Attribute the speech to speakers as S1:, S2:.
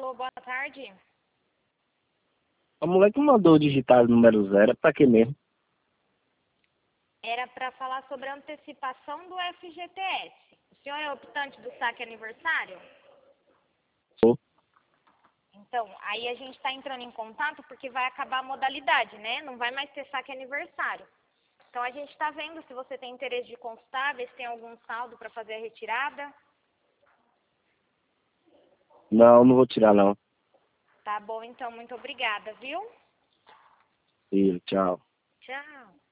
S1: Alô, boa tarde.
S2: A mulher que mandou digitar o número 0, pra quê mesmo?
S1: Era para falar sobre a antecipação do FGTS. O senhor é optante do saque aniversário?
S2: Sou.
S1: Então, aí a gente está entrando em contato porque vai acabar a modalidade, né? Não vai mais ter saque aniversário. Então, a gente está vendo se você tem interesse de consultar, ver se tem algum saldo para fazer a retirada.
S2: Não, não vou tirar não.
S1: Tá bom, então, muito obrigada, viu?
S2: Tchau.
S1: Tchau.